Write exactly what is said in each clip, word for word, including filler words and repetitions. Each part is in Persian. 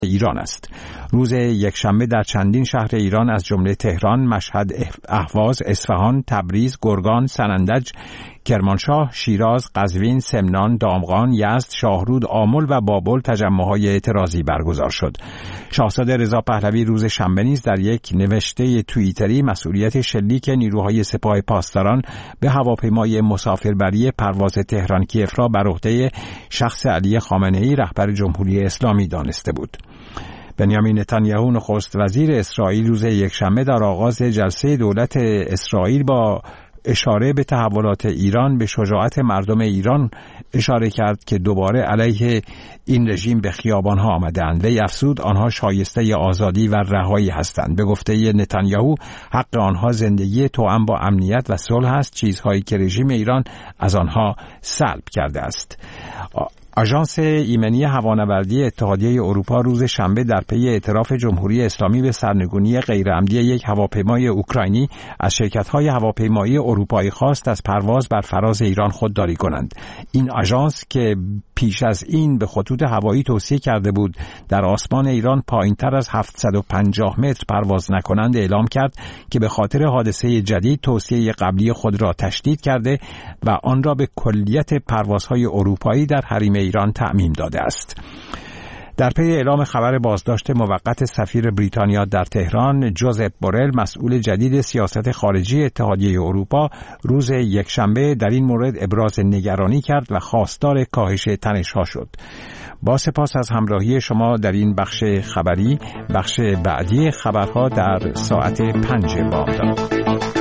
ایران است. روز یکشنبه در چندین شهر ایران از جمله تهران، مشهد، اهواز، اصفهان، تبریز، گرگان، سنندج، کرمانشاه، شیراز، قزوین، سمنان، دامغان، یزد، شاهرود، آمل و بابل تجمع‌های اعتراضی برگزار شد. شاهزاده رضا پهلوی روز شنبه نیز در یک نوشته توییتری مسئولیت شلیک نیروهای سپاه پاسداران به هواپیمای مسافربری پرواز تهران کیف را بر عهده شخص علی خامنه‌ای رهبر جمهوری اسلامی دانسته بود. بنیامین نتانیاهو نخست وزیر اسرائیل روز یکشنبه در آغاز جلسه دولت اسرائیل با اشاره به تحولات ایران به شجاعت مردم ایران اشاره کرد که دوباره علیه این رژیم به خیابان‌ها آمدند. وی افزود آنها شایسته آزادی و رهایی هستند. به گفته نتانیاهو حق آنها زندگی توأم با امنیت و صلح است، چیزهایی که رژیم ایران از آنها سلب کرده است. آژانس ایمنی هوانوردی اتحادیه اروپا روز شنبه در پی اعتراف جمهوری اسلامی به سرنگونی غیرعمدی یک هواپیمای اوکراینی از شرکت‌های هواپیمایی اروپایی خواست از پرواز بر فراز ایران خودداری کنند. این آژانس که پیش از این به خطوط هوایی توصیه کرده بود در آسمان ایران پایین‌تر از هفتصد و پنجاه متر پرواز نکنند، اعلام کرد که به خاطر حادثه جدید توصیه قبلی خود را تشدید کرده و آن را به کلیت پروازهای اروپایی در حریم ایران تعمیم داده است. در پی اعلام خبر بازداشت موقت سفیر بریتانیا در تهران، جوزپ بورل، مسئول جدید سیاست خارجی اتحادیه اروپا، روز یکشنبه در این مورد ابراز نگرانی کرد و خواستار کاهش تنش‌ها شد. با سپاس از همراهی شما در این بخش خبری. بخش بعدی خبرها در ساعت پنج بامداد.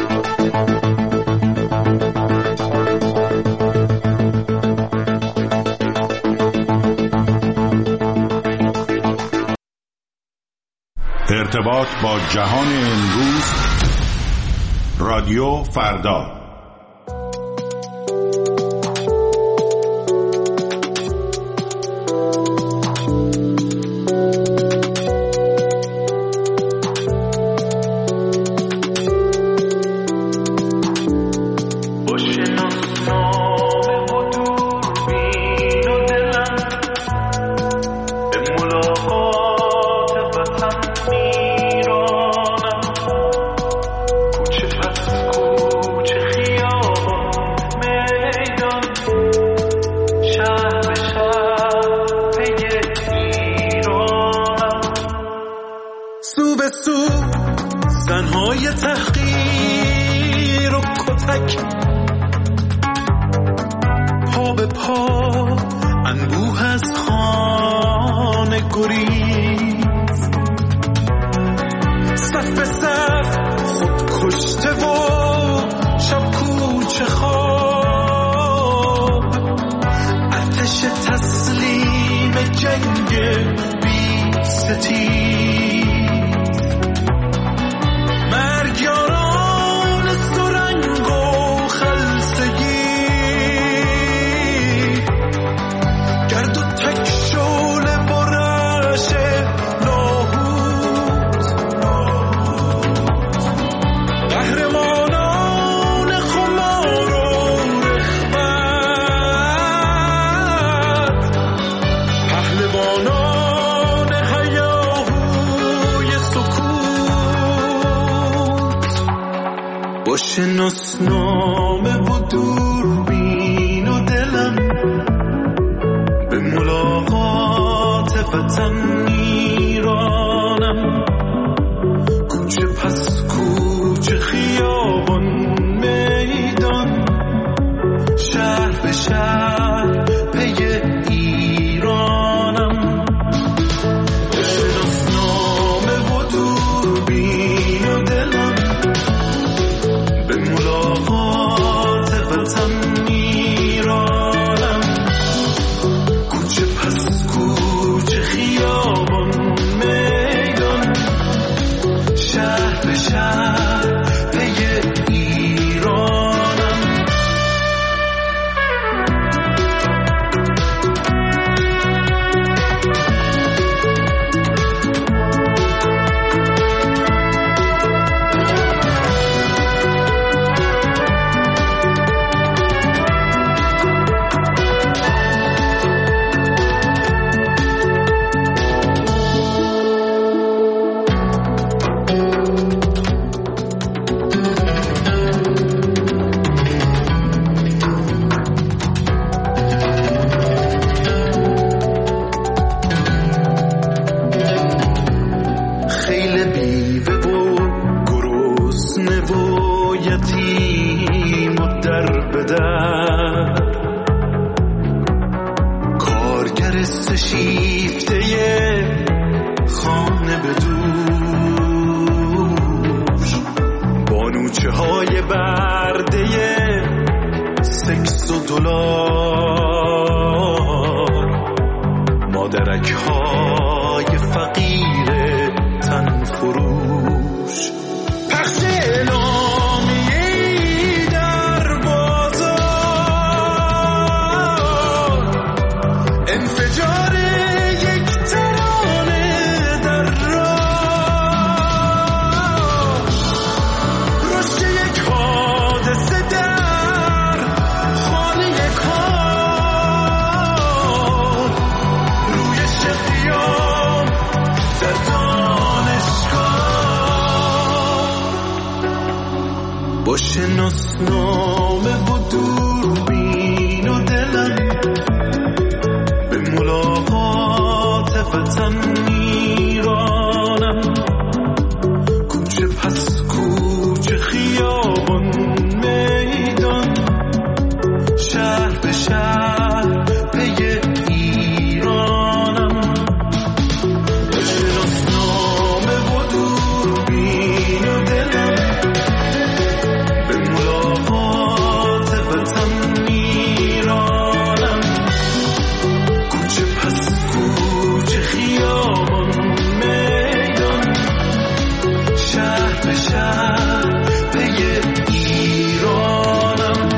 ارتباط با جهان امروز، رادیو فردا. شناسنامه و دوربین و دلم به ملاقات وطن میرانم، کوچه پس کوچه، خیابان میدان، شهر به شهر پی ایرانم. شناسنامه و دوربین و دلم به ملاقات وطن میرانم. شناسنامه و دوربین و دلم به ملاقات وطن میرانم. کوچه پس کوچه خیابان میدان شهر به شهر پی ایرانم. شناسنامه و دوربین و دلم به ملاقات وطن میرانم. کوچه پس کوچه خیابان میدان شهر به شهر پی ایرانم.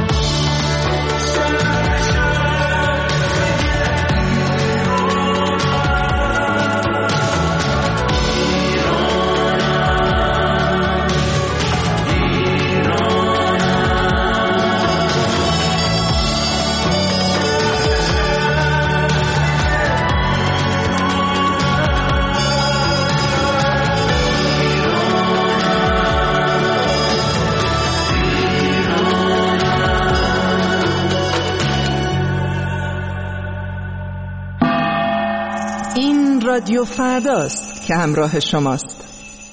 این رادیو فرداست که همراه شماست.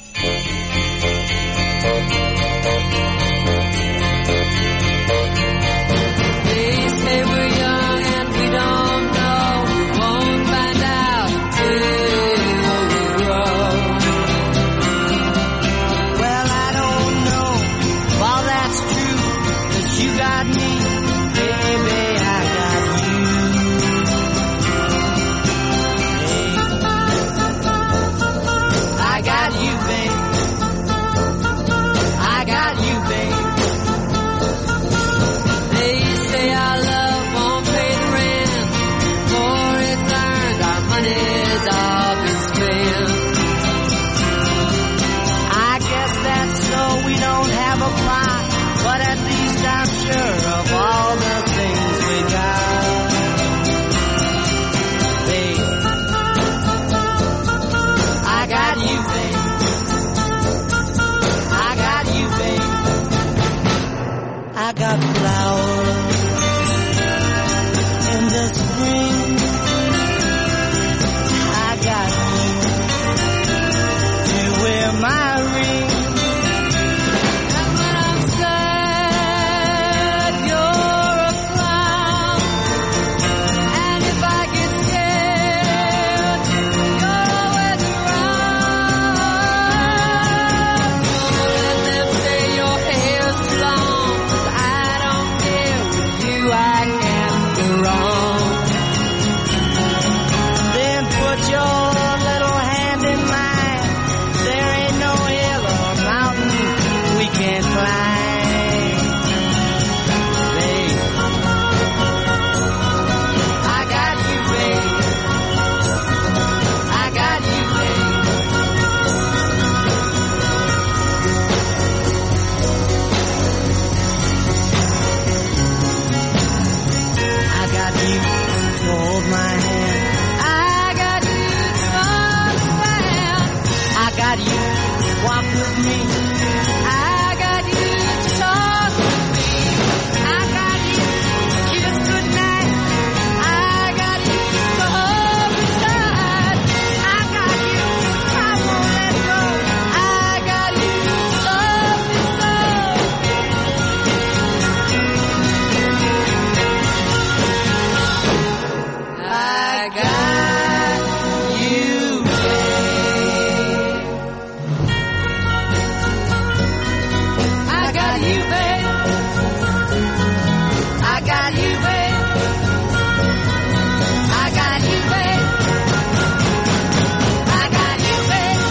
I got flowers in the spring. I got you to wear my ring. And when I'm sad, you're a clown. And if I get scared, you're always around. Don't let them say your hair's long. I can't go wrong. Then put your little hand in mine. There ain't no hill or mountain we can't climb. Babe, I got you, babe. I got you, babe. You to hold my hand. I got you to understand. I got you to walk with me. I got you to talk with me. I got you to kiss goodnight. I got you to hold me tight. I got you, I won't let go. I got you to love me so. I got you, babe. I got you, babe. I got you, babe. I got you, babe. I got you, babe.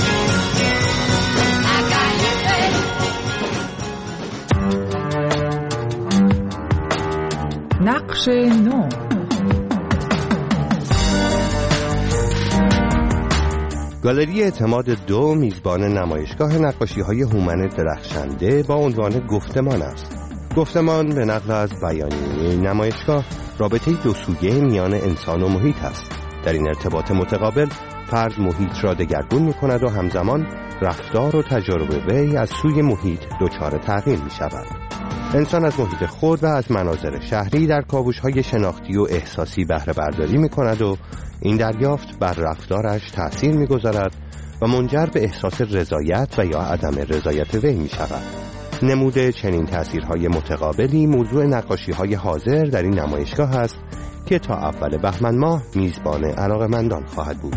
I got you, babe. نقش نو. گالری اعتماد دو میزبان نمایشگاه نقاشی‌های هومن درخشنده با عنوان گفتمان است. گفتمان به نقل از بیانیه نمایشگاه رابطه دو سویه میان انسان و محیط است. در این ارتباط متقابل فرد محیط را دگرگون می کند و همزمان رفتار و تجربه وی از سوی محیط دچار تغییر می شود. انسان از محیط خود و از مناظر شهری در کاوش‌های شناختی و احساسی بهره برداری می کند و این دریافت بر رفتارش تأثیر می گذارد و منجر به احساس رضایت و یا عدم رضایت وی می شود. نمود چنین تأثیرهای متقابلی موضوع نقاشی‌های حاضر در این نمایشگاه است که تا اول بهمن ماه میزبان علاقه‌مندان خواهد بود.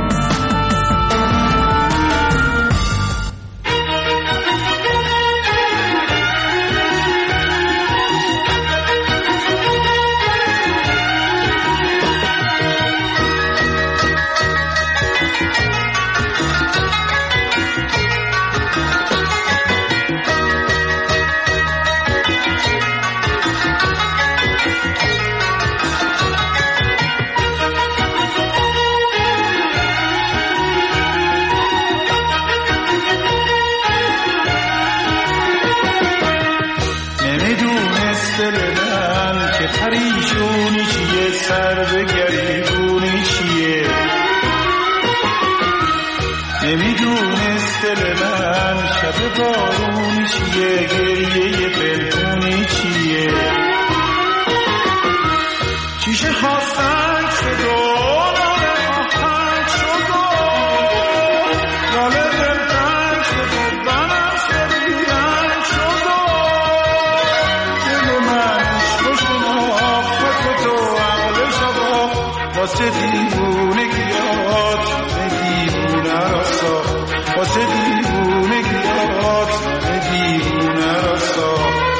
پریشونی چیه سر به گریبونی چیه نمیدونست دل من شب بارونی چیه گریه پلکونی چیه چیشه خواستن شد و لاله آهنگ شد و لاله دلتنگ شد و بنم شد بیرنگ شد و دل منش بشناخت تو عقل شبا واسه دیوونگیات دیوونه را ساخت واسه دیوونگیات دیوونه را ساخت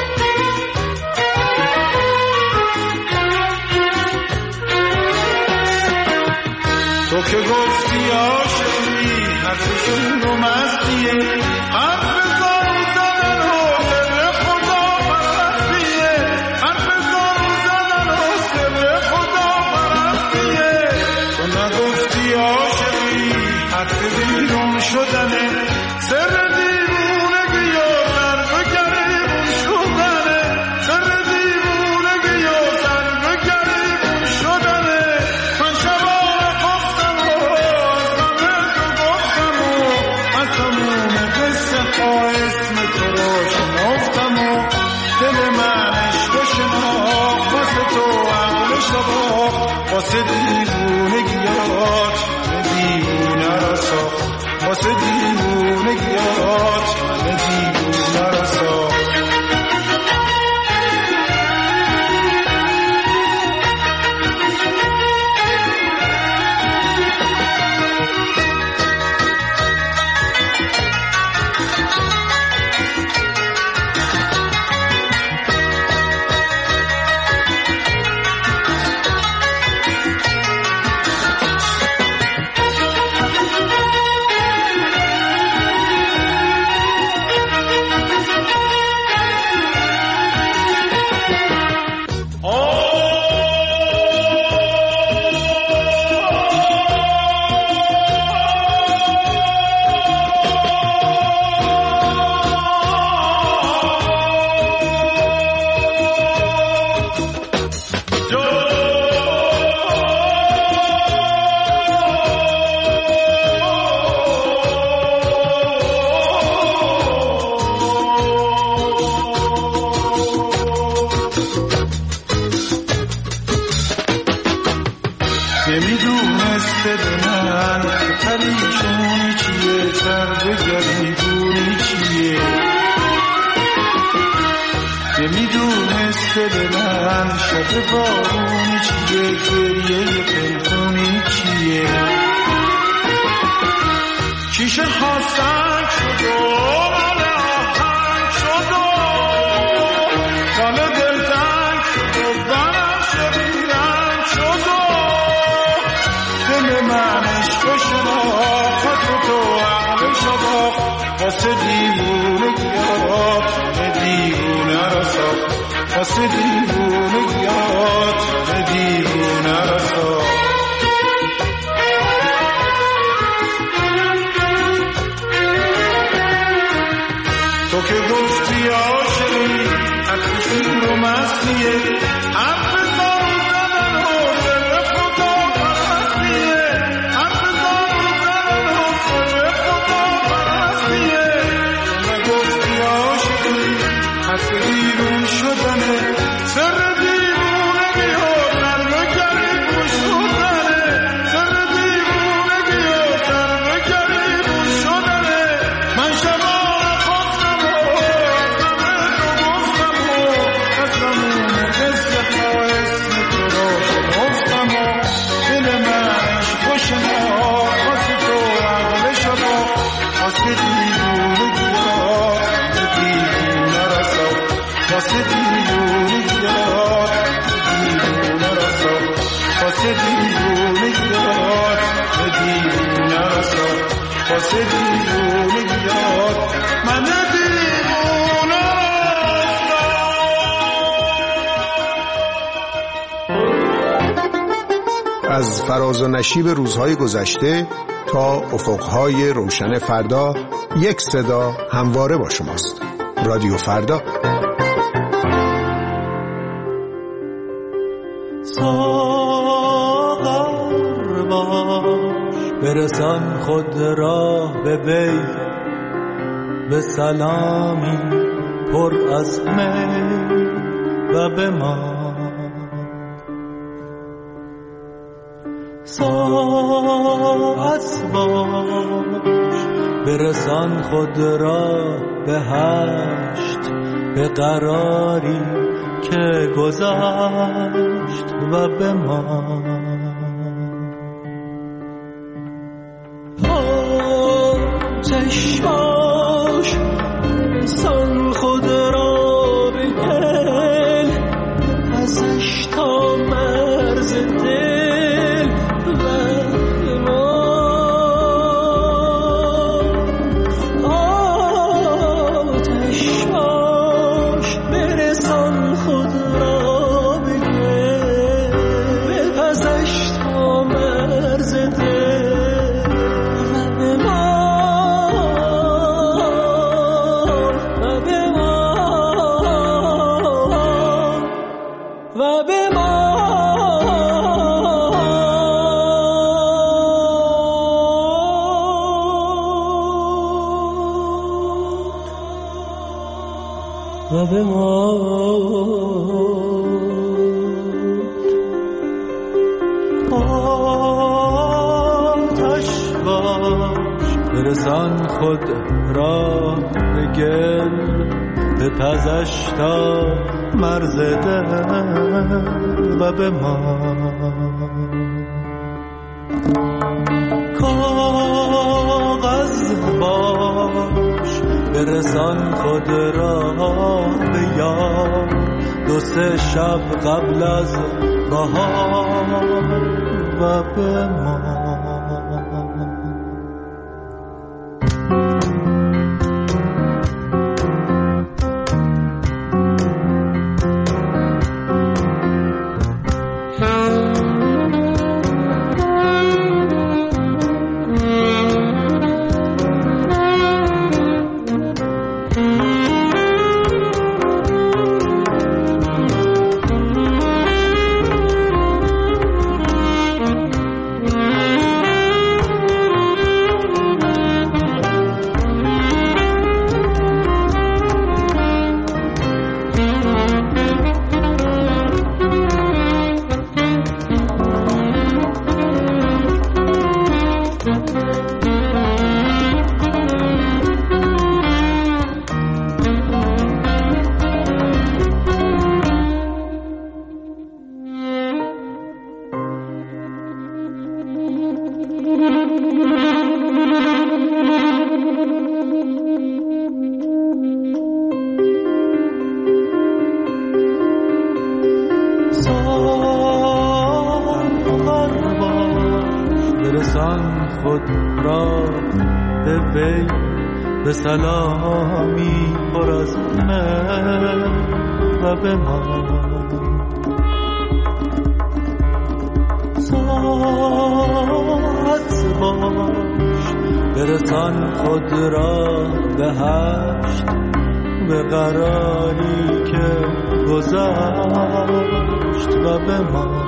تو که گفتی عاشقی حرفشون رو مستیه حرف زارو زدن و سر خدا پرستیه حرف زارو زدن و سر خدا پرستیه تو نگفتی عاشقی حرف بیرون شدنه سر دیوونگی و سر به گریبون شدنه سر دیوونگی و سر به گریبون شدنه من شبا اسم تو رو شناختم و دل منش رو شناخت واسه تو عقل شباخت واسه دیوونگیات من دیوونه را ساخت واسه دیوونگیات من دیوونه را ساخت نمیدونست دل من پریشونی چیه سر به گریبونی چیه نمیدونست دل من شب بارونی چیه گریه پلکونی چیه چیشه خواستن شد و لاله آهنگ شد و لاله دلتنگ شد و بنم شد بیرنگ شد و دل منش بشناخت تو عقل شباخت واسه دیوونگیات دیوونه را ساخت واسه دیوونگیات دیوونه را ساخت تو که گفتی عاشقی حرفشون رو مستیه حرف زارو زدن و سر خدا پرستیه حرف زارو واسه دیوونه بیاد من دیوونه. از فراز و نشیب روزهای گذشته تا افقهای روشن فردا، یک صدا همواره با شماست. رادیو فردا. ساغر باش برسان خود را به وی، به سلامی پر از می و به ما. ساعت باش برسان خود را به هشت، به قراری که گذشت و به ما. آتش باش برسان خود را به گل، ازش تا مرز دل و ما. آتش باش برسان خود را به گل، ازش تا مرز دل و به ما. و به ما آتش باش برسان خود را به گل، به پزش تا مرز دل و به ما. کاغذ باش برسان خود را به یار، دو سه شب قبل از بهار و به ما. به سلامی پر از من و به ما. ساعت باش برسان خود را به هشت، به قراری که گذشت و به ما.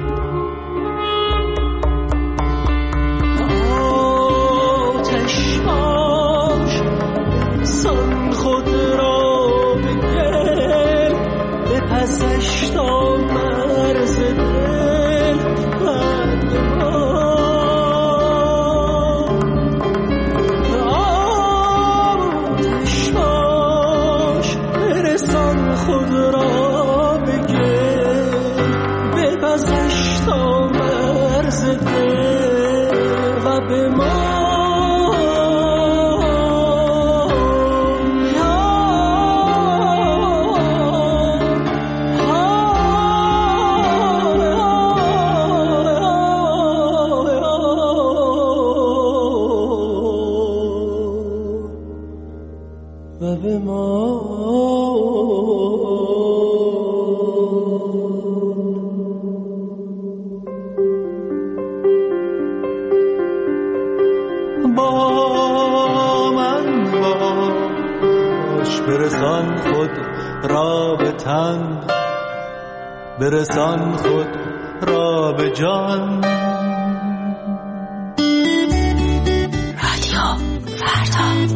خود را به گل، به پسش تا مرز دل و به ما. آتش باش برسان خود را به گل، به پسش لب ما با من باش، برسان خود را به تن، برسان خود را به جان. رادیو فردا.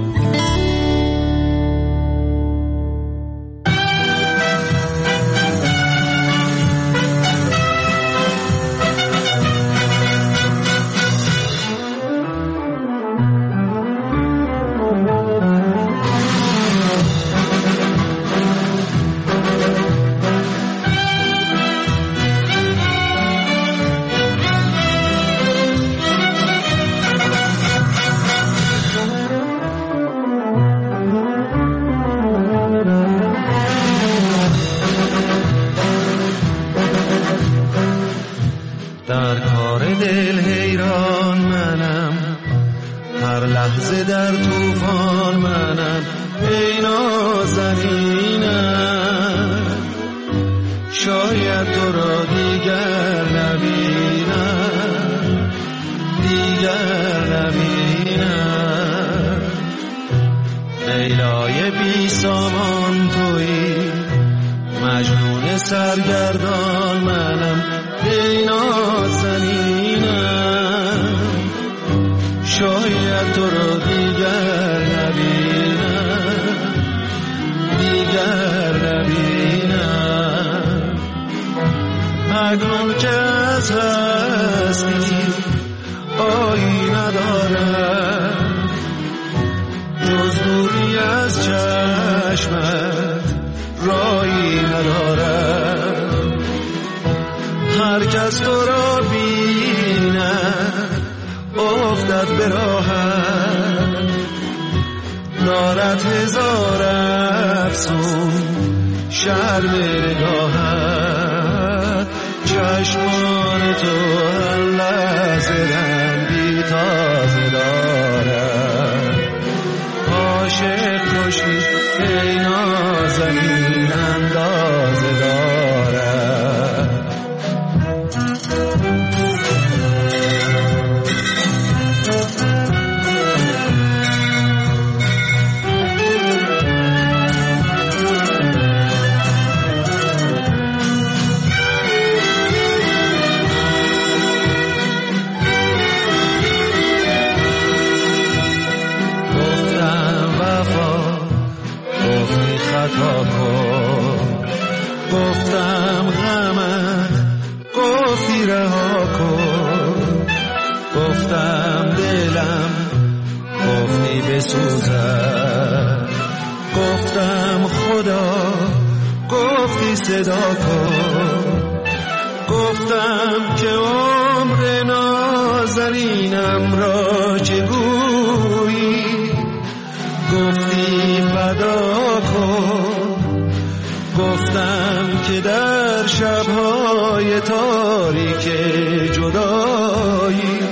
در کار دل حیران منم، هر لحظه در طوفان منم. ای نازنینم، شاید تو را دیگر نبینم، دیگر نبینم. لیلای بی سامان تویی، مجنون سرگردان منم. ای نازنینم، شاید تو را دیگر نبینم، دیگر نبینم. اکنون که از هستی آیی ندارم، جز دوری از چشمت رایی ندارم. هر کس تو را بیند افتد به راهت، دارد هزار افسون شرم نگاهت. چشمان تو هر لحظه رنگی تازه دارد. عاشق کشی ای نازنین اندازه دارد. گفتم غمت، گفتی رها کن. گفتم دلم، گفتی بسوزد. گفتم خدا، گفتی صدا کن. گفتم که عمر نازنینم را چگویی، گفتی فدا کن. گفتم که در شب‌های تاریک جدایی،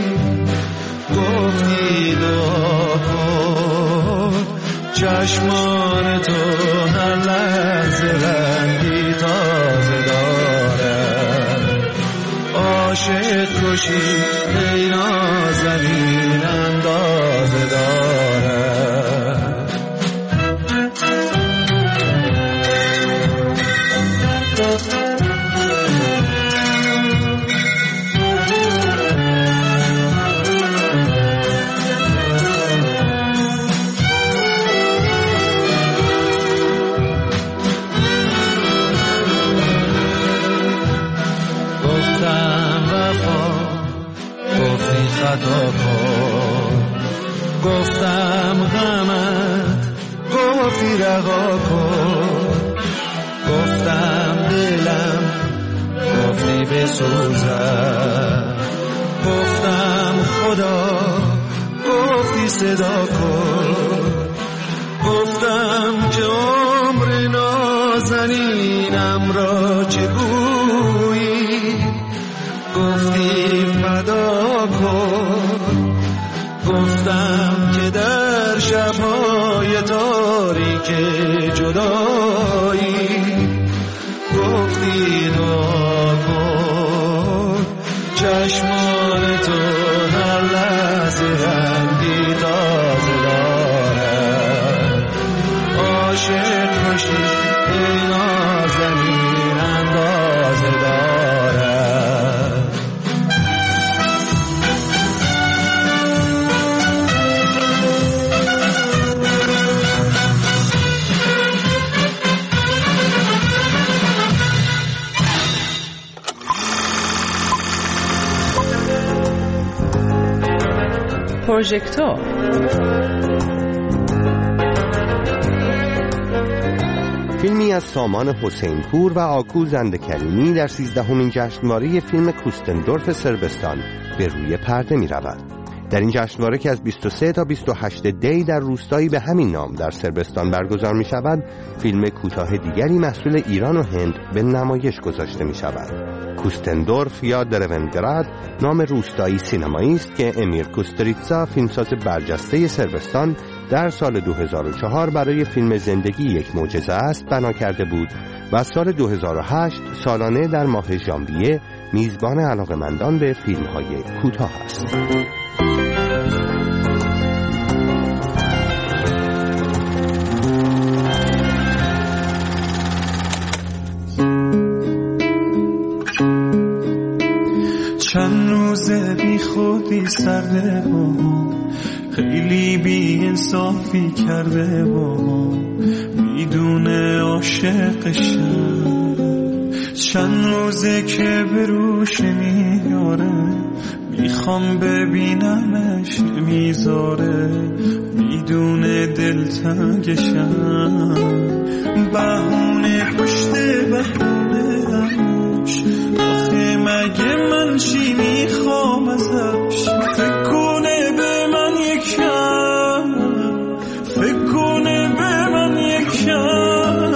گفتی دعا کن. چشمان تو هر لحظه رنگی تازه دارد. عاشق کشی ای نازنین اندازه دارد. خطا کن. گفتم غمت، گفتی رها کن. گفتم دلم، گفتی بسوزد. گفتم خدا، گفتی صدا کن. گفتم که عمر نازنینم را چگویی، گفتی فدا کن. گفتم که در شب‌های تاریک جدایی گفتی دعا کن چشمان تو هر لحظه رنگی تازه دارد عاشق باشی ای نازنین اندازه دارد پروژکتور فیلمی از سامان حسین پور و آکو زنده کریمی در سیزدهمین جشنواره فیلم کوستندورف صربستان به روی پرده می رود. در این جشنواره که از بیست و سه تا بیست و هشت دی در روستایی به همین نام در صربستان برگزار می شود، فیلم کوتاه دیگری محصول ایران و هند به نمایش گذاشته می شود. کوستندورف یا درونگراد نام روستایی سینمایی است که امیر کوستریتزا فیلمساز برجسته صربستان در سال دو هزار و چهار برای فیلم زندگی یک معجزه است بنا کرده بود و سال دو هزار و هشت سالانه در ماه ژانویه میزبان علاقه‌مندان به فیلم‌های کوتاه است. چند روزه بی خودی سرده با ما خیلی بی انصافی کرده با ما میدونه عاشقشم چند روزه که به روش نمیاره میخوام ببینمش نمیذاره میدونه دلتنگشم بهونه پشت بهونه همش آخه مگه من چی میخوام ازش فکر کنه به من یکم فکر کنه به من یکم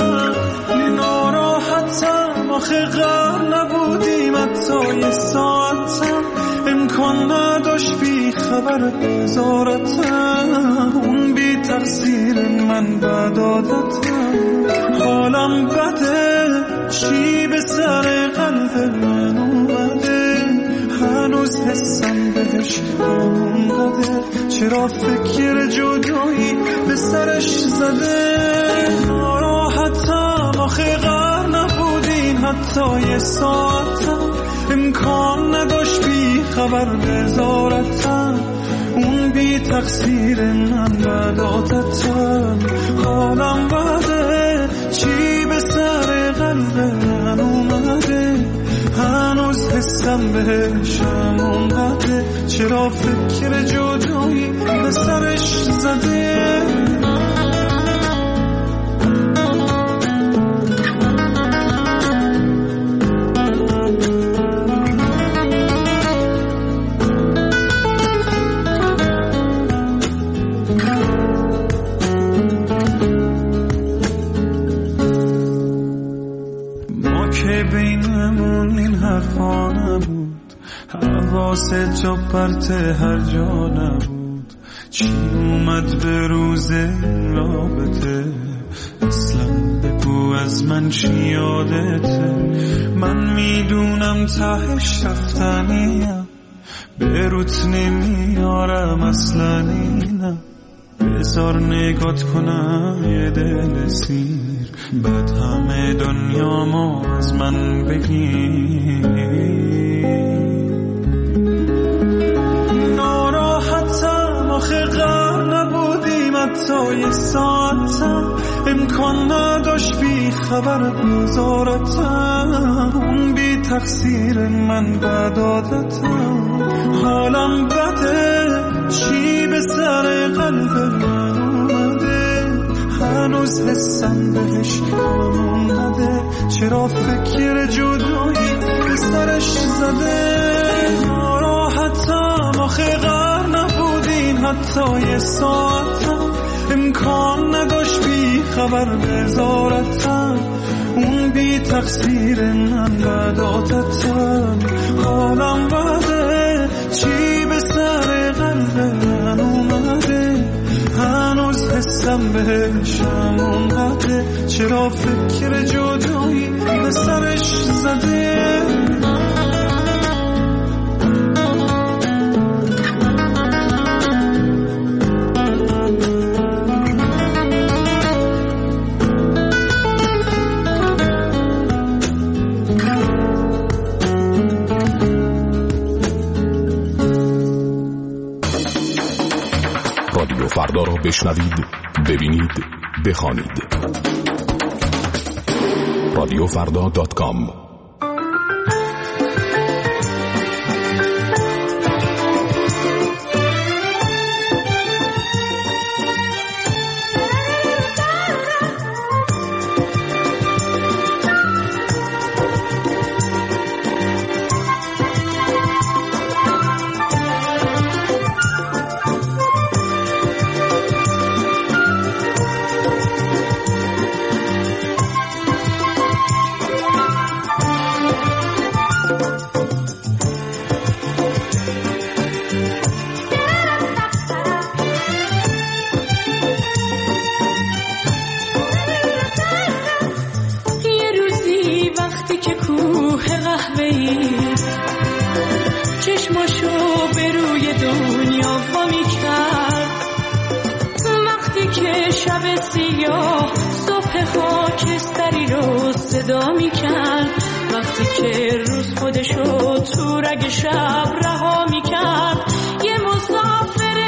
ناراحتم آخه غر نبودیم حتی یه ساعتم امکان نداشت بی خبر بزارتم اون بی تقصیر من بد عادتم حالم بده چی به سر قلب من اومده هنوز حسم بهش اونقدر چرا فکر جدایی به سرش زده ناراحتم آخه غر نبودین حتی یه ساعتم امکان نداشت بی خبر بزارتم اون بی تقصیر من بد عادتم حالم بده چی به سر قلب من اومده هنوز حسم بهشم اونقدر چرا فکر جدایی به سرش زده حواست جا پرت هر جا نبود چی اومد به روز رابطه اصلا بگو از من چی یادته من میدونم تهش رفتنیم به روت نمیارم اصلا اینم بذار نگات کنم یه دل سیر بعد همه دنیامو از من بگیر ناراحتم آخه غر نبودیم حتی یه ساعتم امکان نداشت بی خبر بزارتم اون بی تقصیر من بد عادتم حالم بده چی به سر قلب من اومده هنوز حسم بهش اومده چرا فکر جدایی به سرش زده ناراحتم آخه غر نبودین حتی یه ساعتم امکان نداشت بی خبر بزارتم اون بی تقصیر من بد عادتم حالم بده چی به سر قلب من اومده هنوز حسم دلم بهشم اونقدر، چرا فکر جدایی به سرش زده. رادیو فردا را بشنوید، ببینید، بخوانید. رادیو فردا دات کام. چشماشو به روی دنیا وامی کرد، وقتی که شب سیاه صبح خاکستری رو صدا می کرد، وقتی که روز خودشو تو رگ شب رها می کرد. یه مسافر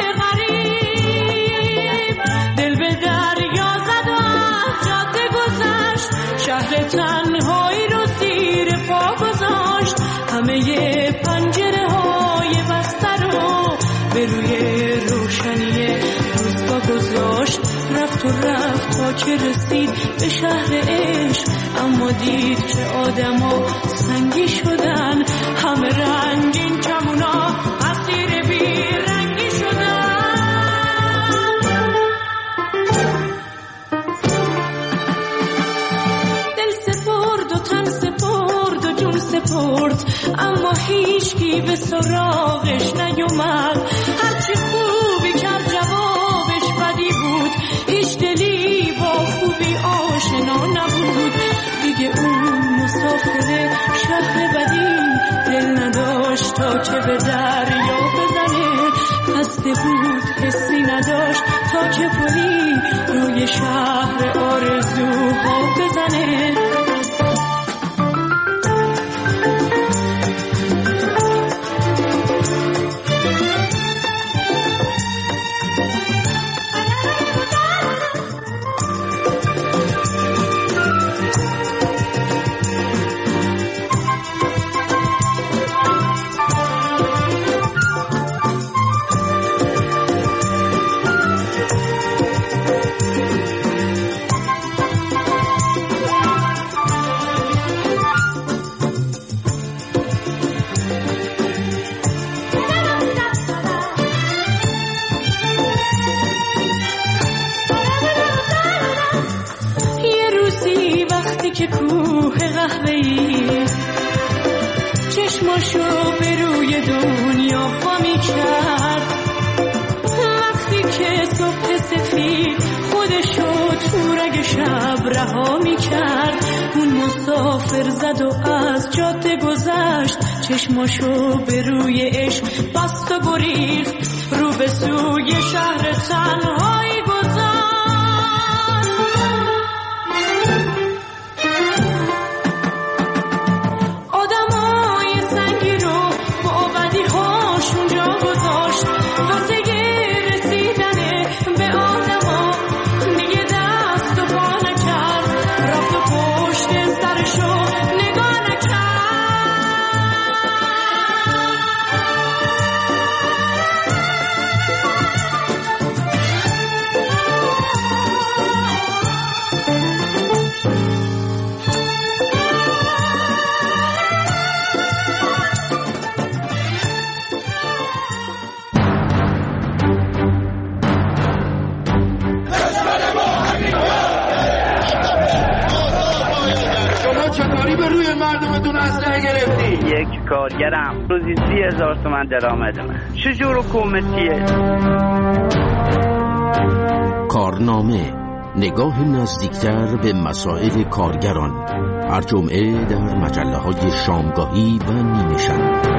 غریب دل به دریا زد و از جاده گذشت، شهر تنهایی رو زیر پا گذاشت، همه پنجره های بسته رو به روی روشنی روزگاه گذاشت. رفت و رفت تا که رسید به شهر عشق، اما دید که آدما سنگی شدن، همه رنگین کمونا اسیر بی رنگی شدن. دل سپرد و تن سپرد و جون سپرد، اما هیچکی به سراغش نیومد. هرچی خوبی کرد جوابش بدی بود، هیچ دلی با خوبی آشنا نبود. دیگه اون مسافر شهر بدی دل نداشت تا که به دریا بزنه، خسته بود حسی نداشت تا که پلی روی شهر آرزوها بزنه. که کوه قهوه‌ای چشماشو به روی دنیا وامی کرد، وقتی که صبح سفید خودشو تو رگ شب رها می کرد. اون مسافر زد و از جاده گذشت، چشماشو به روی عشق بست و گریخت، رو به سوی شهر تنهایی گذاشت. یک کارگرم روزی سی هزار تومن درآمد من. چجور حکومتیه؟ کارنامه، نگاه نزدیکتر به مسائل کارگران، هر جمعه در مجله های شامگاهی و نیمه شب.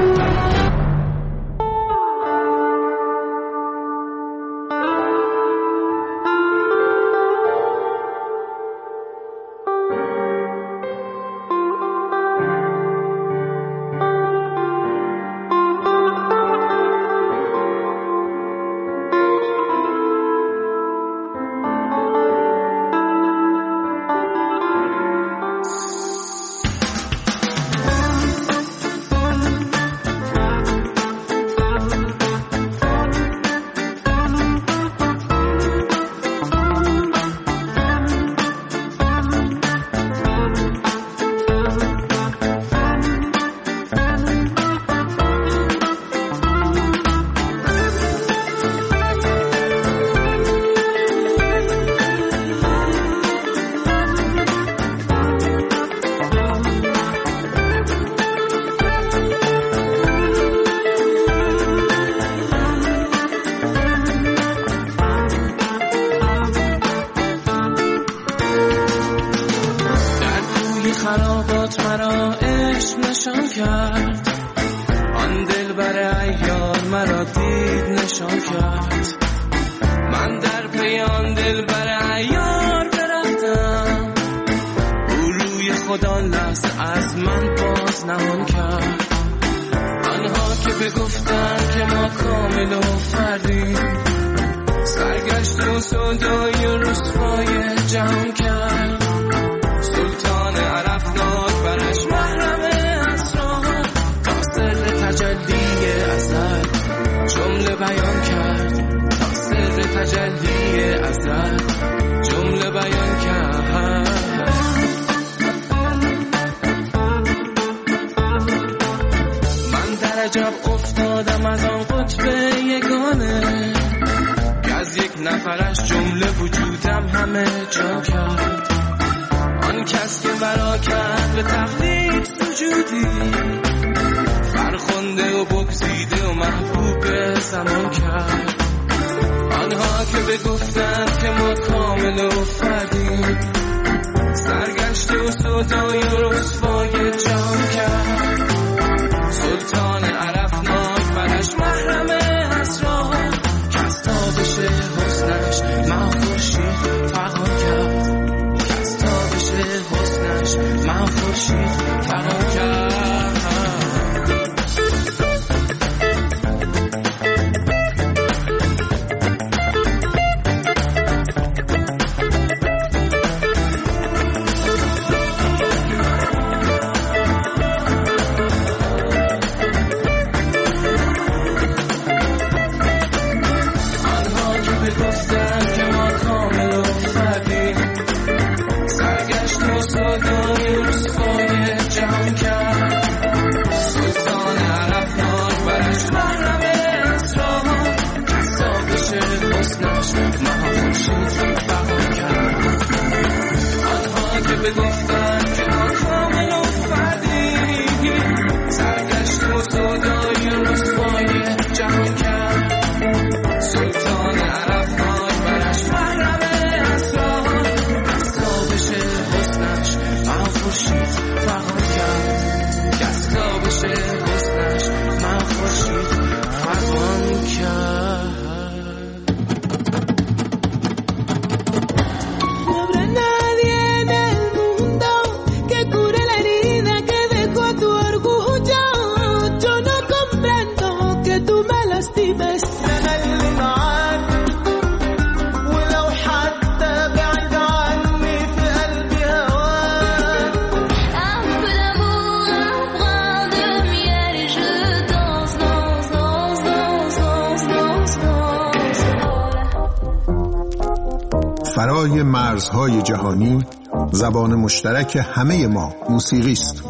خرابات مرا عشق نشان کرد، آن دلبر عیار مرا دید نشان کرد. من در پی آن دلبر عیار برفتم، او روی خدا لحظه از من باز نمان کرد. آنها که بگفتن که ما کامل و فردی، سرگشت و سودای و رسوای جهان کرد. سلطان عرفناک برش محرم اسرار، تا سر تجلی ازل جمله بیان کرد. تا سر تجلی ازل جمله بیان کرد. من در عجب افتادم از آن قطب یگانه، که از یک نفرش جمله وجودم همه جا کرد. آن کس که برا کرد به تقلید سجودی، فرخنده و بگزیده و محبوب زمان کرد. آنها که بگفتند که ما کامل و فردیم، سرگشت و سودای و رسوای جهان کرد. سلطان عرفناک برش محرم اسرار، که از تابش حسنش من خورشید فغان کرد. حسنش من خورشید فغان کرد. آنها که بگفتن که ما کامل و فردی، سرگشت و سودای رسوای جهان کرد. سلطان عرفناک برش محرم اسرار، کسابش حسنش مها خورشید فغان کرد. آنها که بگفتن که ما کامل و فردی، سرگشت و سودای رسوای جهان کرد. سلطان عرفناک برش محرم اسرار، کسابش حسنش من خورشید فغان کرد. کسابش حسنش من خورشید فغان کرد. No habrá nadie en el mundo que cure la herida que dejó tu orgullo. Yo no comprendo que tú me lastimes. أنا اللي معاك ولو حتى بعيد عني في قلبي هواك. Un peu d'amour, un brin de miel et je danse, danse, danse, danse, danse, danse, danse. فرای مرزهای جهانی زبان مشترک همه ما موسیقی است.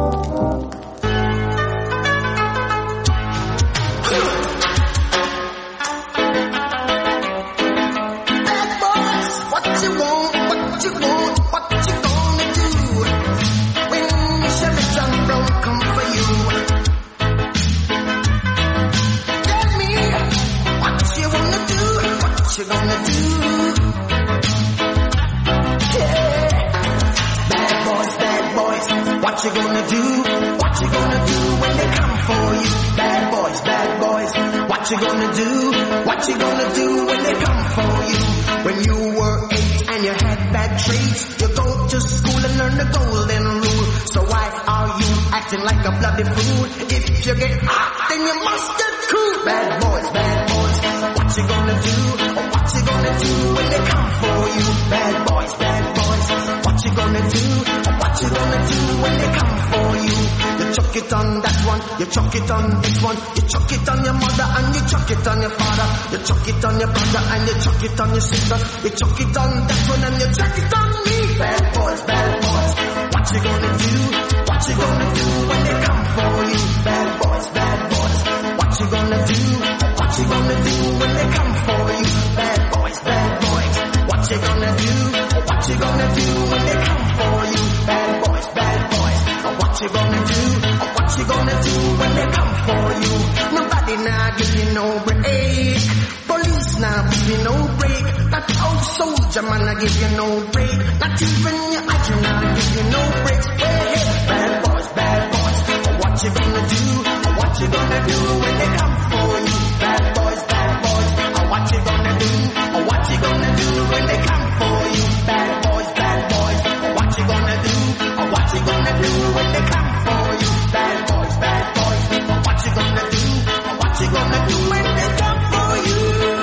What you want, what you want, what you gonna do when Chevy John Brown come for you? Tell me what you wanna do, what you gonna do. the golden rule. So why are you acting like a bloody fool? If you get hot, then you must get cool. Bad boys, bad boys, what you gonna do? Or what you gonna do when they come for you? Bad boys, bad boys, what you gonna do? Or what you gonna do when they come for you? You chuck it on that one, you chuck it on this one, you chuck it on your mother and you chuck it on your father, you chuck it on your brother and you chuck it on your sisters, you chuck it on that one and you chuck it on me. Bad boys, bad boys, what you gonna do? What you gonna do when they come for you? Bad boys, bad boys, what you gonna do? What you gonna do when they come for you? Bad boys, bad boys, what you gonna do? What you gonna do when they come for you? Bad boys, bad boys, what you gonna do? What you gonna do when they come for you? Nobody now give you no break. Police now give you no break. That old soldier man I give you no break. Not even your agent now give you no breaks. Hey, hey, bad boys, bad boys, what you gonna do? What you gonna do when they come for you? Bad boys, bad boys, what you gonna do? What you gonna do when they come for you? Bad boys, bad boys, what you gonna do? What you gonna do when they come for you? Bad boys, bad boys, what you gonna do? What you gonna do when they come for you?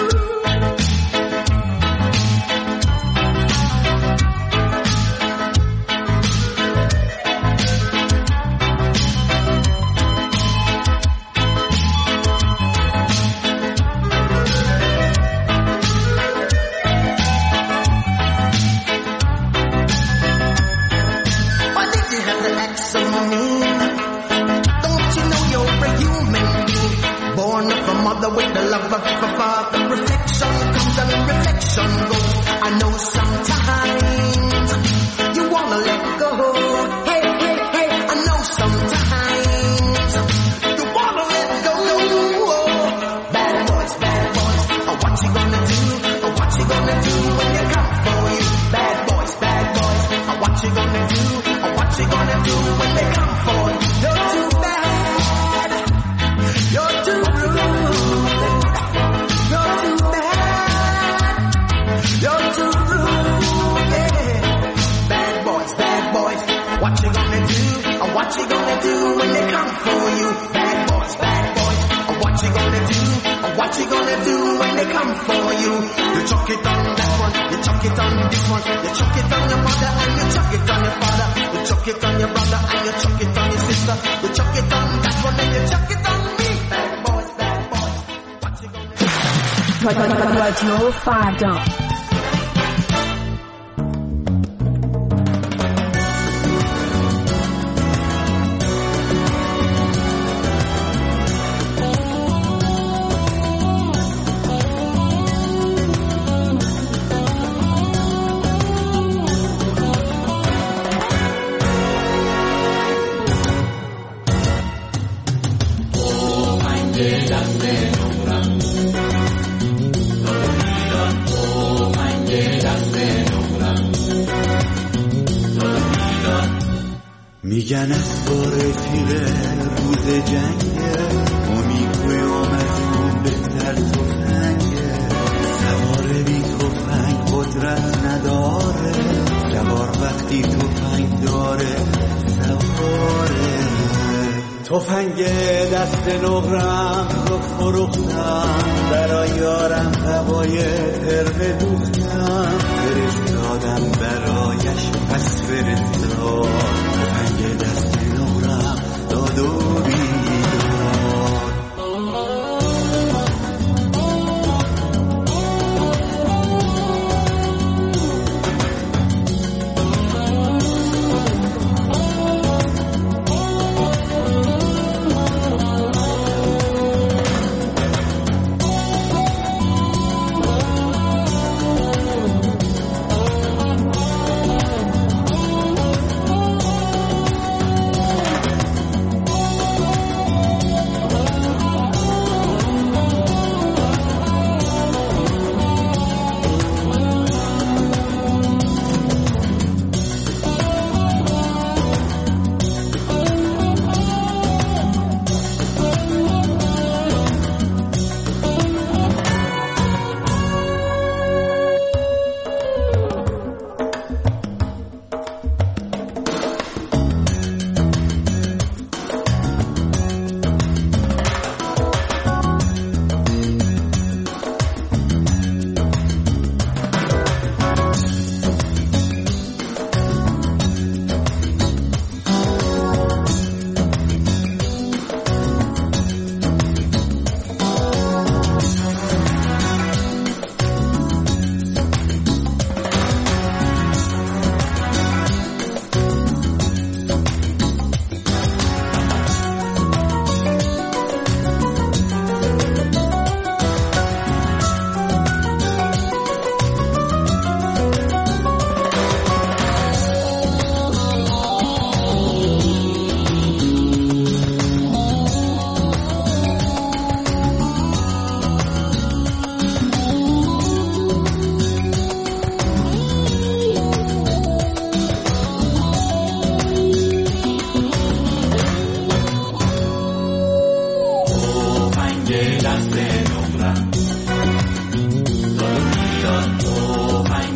With the love of a father, reflection comes and reflection goes. I know sometimes you wanna let go. Hey, hey, hey, I know sometimes you wanna let go. Bad boys, bad boys, what you gonna do? What you gonna do when they come for you? Bad boys, bad boys, what you gonna do? What you gonna do when they come for you? You're too bad, you're too rude. What you gonna do? Or what you gonna do when they come for you? Bad boys, bad boys. Or what you gonna do? Or what you gonna do when they come for you? You chuck it on that one, you chuck it on this one, you chuck it on your mother and you chuck it on your father, you chuck it on your brother and you chuck it on your sister, you chuck it on that one and you chuck it on me. Bad boys, bad boys. What you gonna do? رادیو فردا. میگن اخبار تیره روز جنگه امیدوی آمدون بهتر توفنگه سوار بی توفنگ قدرت نداره سوار وقتی توفنگ داره سواره توفنگ دست نقرم رو فروختم برای یارم هوای قرمه دوختم فرستادم برایش پس فرستاد توفنگ دست نقرم داد و بیدار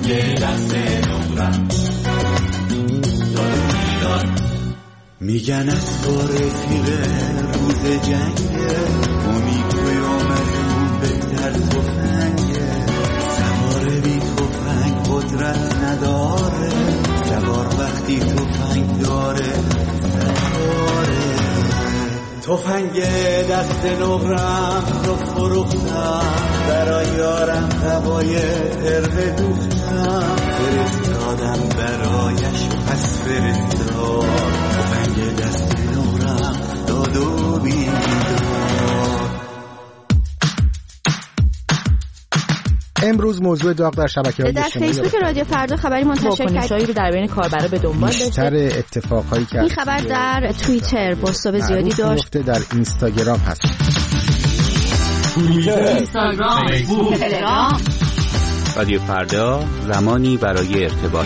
میگن از تو رفیق روز جنگه، امیدوی آمدون بهتر تفنگه، سوار بی تفنگ قدرت نداره، سوار وقتی تفنگ داره سواره. تفنگ دست نقرم رو فروختم، برای یارم هوای تربه دوختم، فرستادم برایش پس فرستاد، تفنگ دست نقرم داد و بیداد. امروز موضوع داغ در شبکه‌های در فیسبوک رادیو فردا خبری منتشر کرد رو در بین کاربرا به دنبال داشته. بیشتر اتفاقهایی که این خبر در توییتر بازتاب زیادی داشت. در اینستاگرام هست. توییتر، اینستاگرام، فیسبوک، تلگرام. رادیو فردا زمانی برای ارتباط.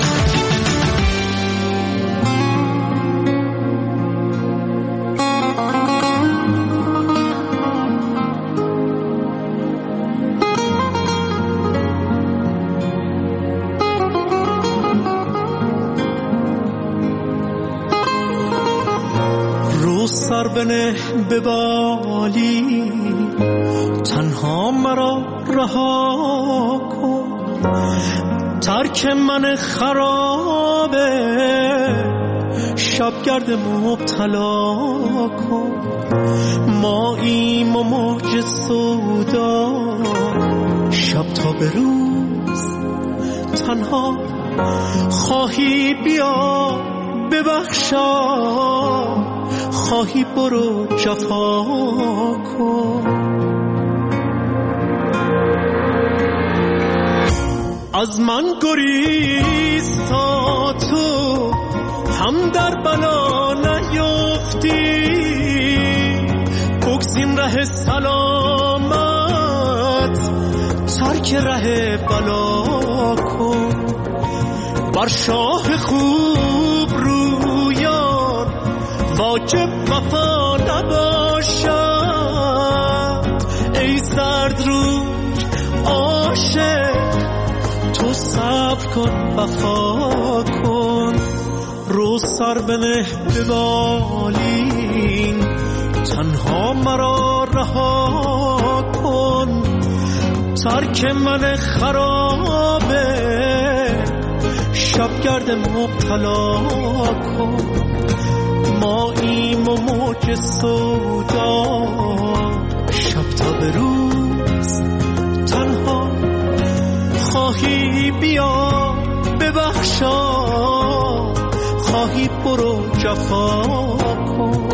سر بنه به بالی، تنها مرا رها کن، ترک من خرابه، شبگرد مبتلا کن، ماییم و موج سودا، شب تا به روز تنها خواهی بیا ببخشا، خواهی برو جفا کن. از من گریز تا تو هم در بلا نیفتی، بگزین ره سلامت، ترک ره بلا کن. بر شاه خوب رویان واجب وفا نباشد، ای زرد روی عاشق تو صبر کن وفا کن. رو سر بنه به بالین، تنها مرا رها کن، ترک من خرابه، شبگرد مبتلا کن، ماییم و موج سودا، شب تا به روز تنها خواهی بیا ببخشا، خواهی برو جفا کن.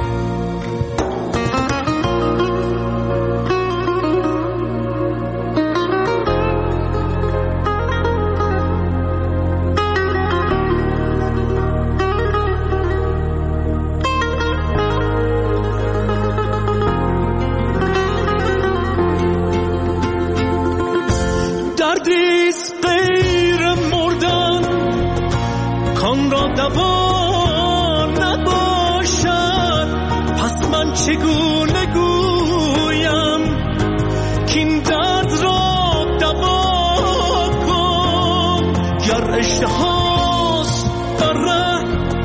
دردیست غیر مردن کان را دوا نباشد، پس من چگونه گویم کین درد را دوا کن. گر اشتهاست در ره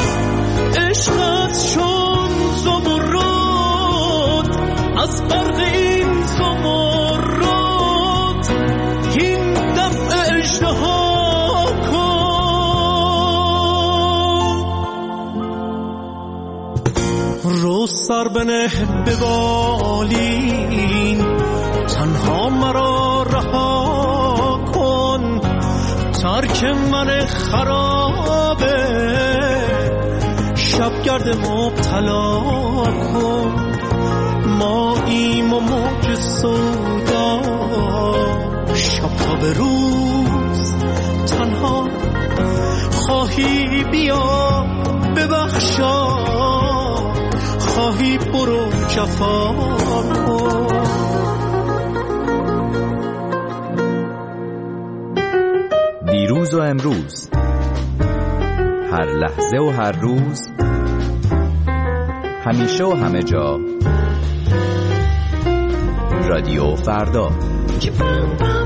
عشقت چون زمرد، از برق این زمرد این دفع اشتها کن. رو سر بنه به بالین، تنها مرا رها کن، ترک من خرابه، شبگرد مبتلا کن، ماییم و موج سودا، شب تا به روز تنها خواهی بیا ببخشا، خواهی برو جفا کن. دیروز و امروز، هر لحظه و هر روز، همیشه و همه جا، رادیو فردا.